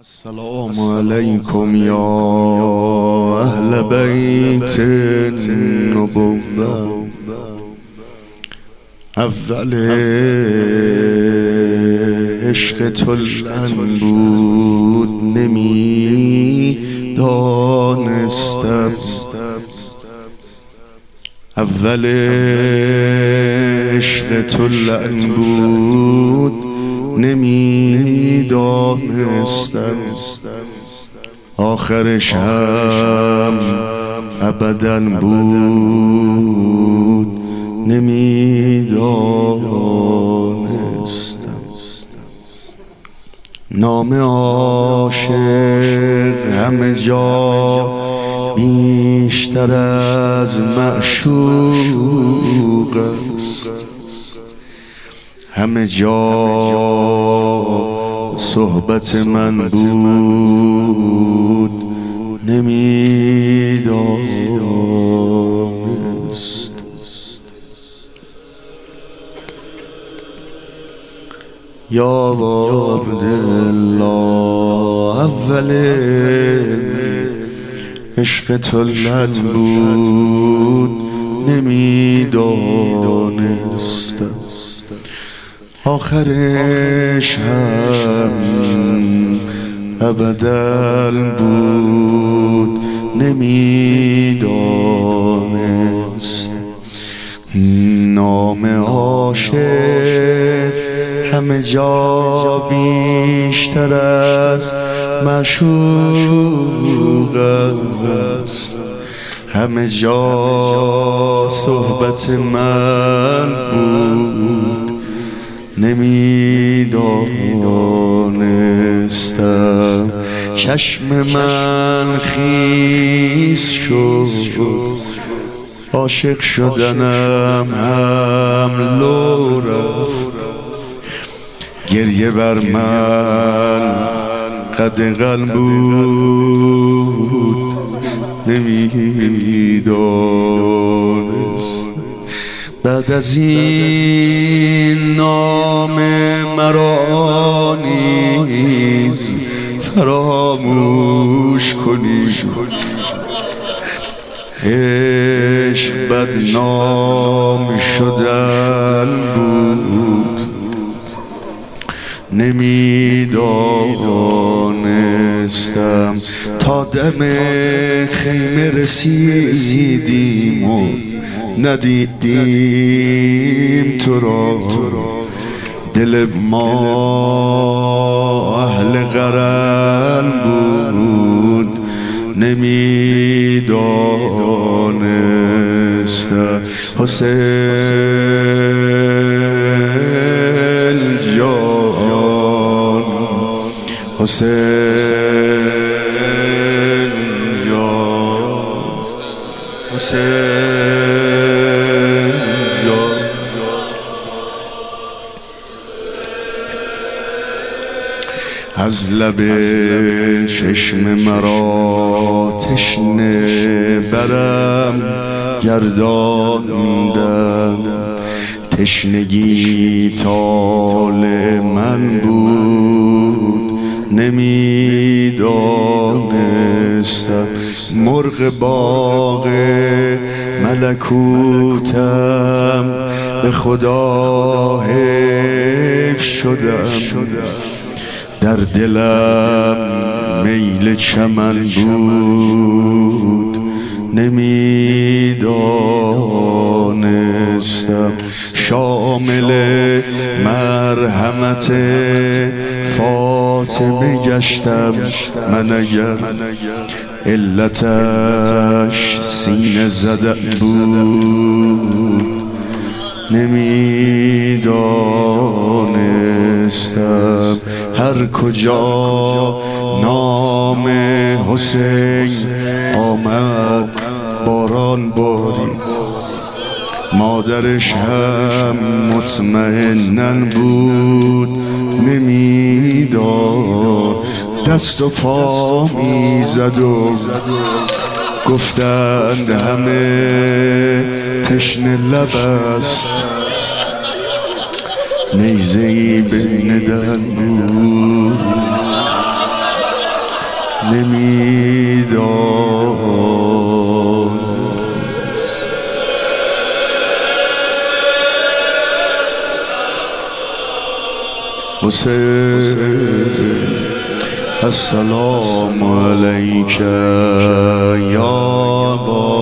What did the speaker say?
السلام علیکم یا اهل بیت النبوة. اول عشق تو العنبود نمی دانستم، اول عشق تو العنبود نمی دانستم، آخرش هم ابداً بود نمی دانستم. نام عاشق همه جا بیشتر از معشوق است، همه جا صحبت من بود نمی دانست. یا عبدالله اول عشق تو العنبود نمی دانستم، آخرش هم ابداً بود نمی دانست. نام عاشق همه جا بیشتر از معشوق است، همه جا صحبت من بود نمی دانستم. چشم من خیس شد، عاشق شدنم حملو رفت، گریه بر من قدغن بود نمی دانست. بعد از این نام مرا نیز فراموش کنید، عشق بدنام شدن بود نمی دانستم. تا دم خیمه رسیدیم و ندیدیم تو را، دل ما اهل قرن بود نمی دانستم. حسین جان، حسین جان، حسین جان. از لب چشم مرا تشنه برم گرداندن، تشنگی طالع من بود نمی دانستم. مرغ باغ ملکوتم به خدا حیف شدم، در دلم میل چمن بود نمی دانستم. شامل مرحمت فاطمه گشتم من، اگر علتش سینه زدن بود نمی دانستم. هر کجا نام حسین آمد باران بارید، مادرش هم مطمئنن بود نمی دانست. دست و پا می زد و گفتند همه تشنه لب است، نیزه‌ای بین دل بود نمیداد. حسین السلام علیک یا